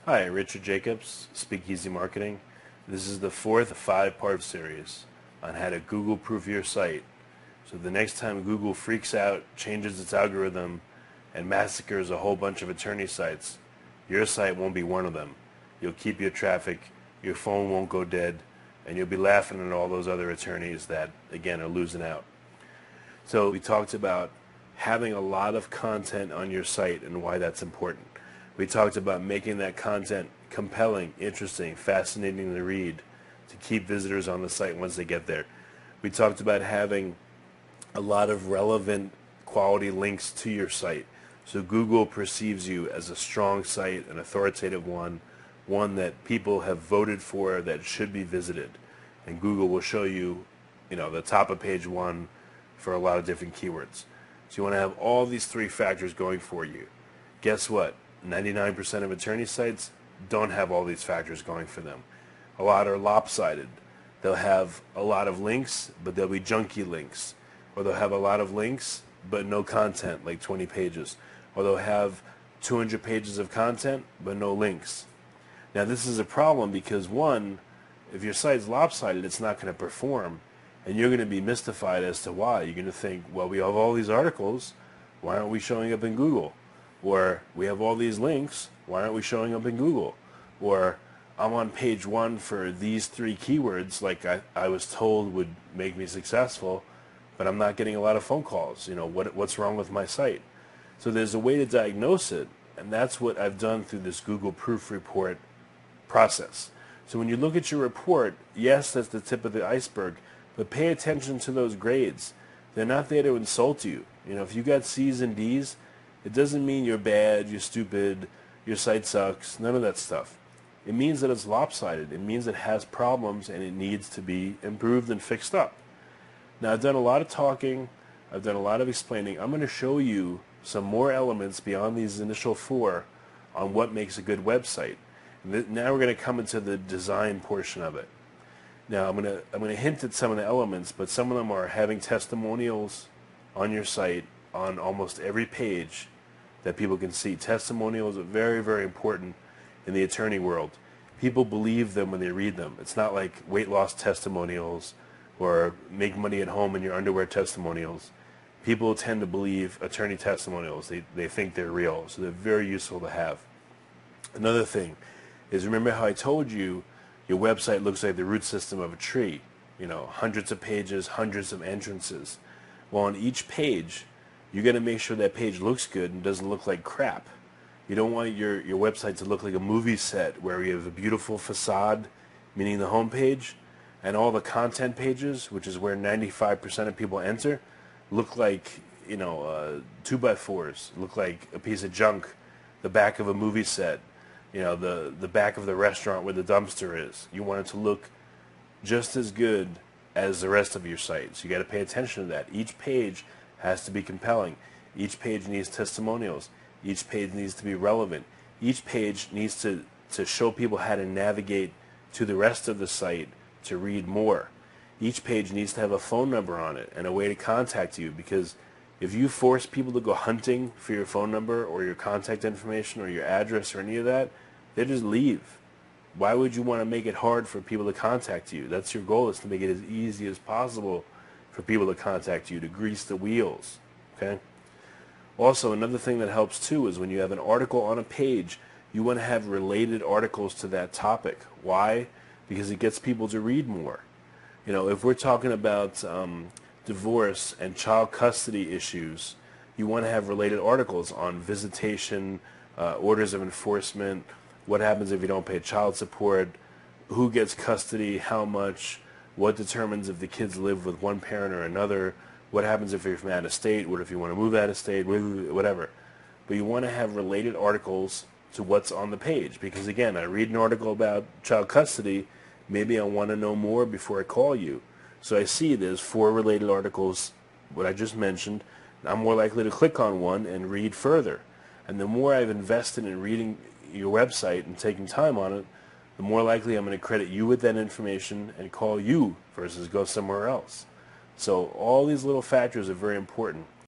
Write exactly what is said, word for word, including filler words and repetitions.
Hi, Richard Jacobs, Speakeasy Marketing. This is the fourth five-part series on how to Google-proof your site. So the next time Google freaks out, changes its algorithm, and massacres a whole bunch of attorney sites, your site won't be one of them. You'll keep your traffic, your phone won't go dead, and you'll be laughing at all those other attorneys that, again, are losing out. So we talked about having a lot of content on your site and why that's important. We talked about making that content compelling, interesting, fascinating to read to keep visitors on the site once they get there. We talked about having a lot of relevant quality links to your site. So Google perceives you as a strong site, an authoritative one, one that people have voted for that should be visited. And Google will show you, you know, the top of page one for a lot of different keywords. So you want to have all these three factors going for you. Guess what? ninety-nine percent of attorney sites don't have all these factors going for them. A lot are lopsided. They'll have a lot of links, but they'll be junky links. Or they'll have a lot of links, but no content, like twenty pages. Or they'll have two hundred pages of content, but no links. Now this is a problem because, one, if your site's lopsided, it's not going to perform. And you're going to be mystified as to why. You're going to think, well, we have all these articles, why aren't we showing up in Google? Or we have all these links, why aren't we showing up in Google? Or I'm on page one for these three keywords like I, I was told would make me successful, but I'm not getting a lot of phone calls. You know, what, what's wrong with my site? So there's a way to diagnose it, and that's what I've done through this Google Proof Report process. So when you look at your report, yes, that's the tip of the iceberg, but pay attention to those grades. They're not there to insult you. You know, if you got C's and D's, it doesn't mean you're bad, you're stupid, your site sucks, none of that stuff. It means that it's lopsided. It means it has problems and it needs to be improved and fixed up. Now, I've done a lot of talking, I've done a lot of explaining. I'm going to show you some more elements beyond these initial four on what makes a good website. Now we're going to come into the design portion of it. Now, I'm going to I'm going to hint at some of the elements, but some of them are having testimonials on your site on almost every page that people can see. Testimonials are very, very important in the attorney world. People believe them when they read them. It's not like weight loss testimonials or make money at home in your underwear testimonials. People tend to believe attorney testimonials. They, they think they're real, so they're very useful to have. Another thing is, remember how I told you your website looks like the root system of a tree. You know, hundreds of pages, hundreds of entrances. Well, on each page, you got to make sure that page looks good and doesn't look like crap. You don't want your, your website to look like a movie set where you have a beautiful facade, meaning the home page, and all the content pages, which is where ninety-five percent of people enter, look like, you know, uh, two by fours, look like a piece of junk, the back of a movie set, you know, the, the back of the restaurant where the dumpster is. You want it to look just as good as the rest of your site. So you got to pay attention to that. Each page has to be compelling. Each page needs testimonials. Each page needs to be relevant. Each page needs to, to show people how to navigate to the rest of the site to read more. Each page needs to have a phone number on it and a way to contact you, because if you force people to go hunting for your phone number or your contact information or your address or any of that, they just leave. Why would you want to make it hard for people to contact you? That's your goal, is to make it as easy as possible for people to contact you, to grease the wheels. Okay? Also, another thing that helps too is when you have an article on a page, you want to have related articles to that topic. Why? Because it gets people to read more. You know, if we're talking about um, divorce and child custody issues, you want to have related articles on visitation, uh, orders of enforcement, what happens if you don't pay child support, who gets custody, how much, what determines if the kids live with one parent or another, what happens if you're from out of state, what if you want to move out of state, whatever. But you want to have related articles to what's on the page, because again, I read an article about child custody, maybe I want to know more before I call you. So I see there's four related articles, what I just mentioned. I'm more likely to click on one and read further. And the more I've invested in reading your website and taking time on it, the more likely I'm going to credit you with that information and call you versus go somewhere else. So all these little factors are very important.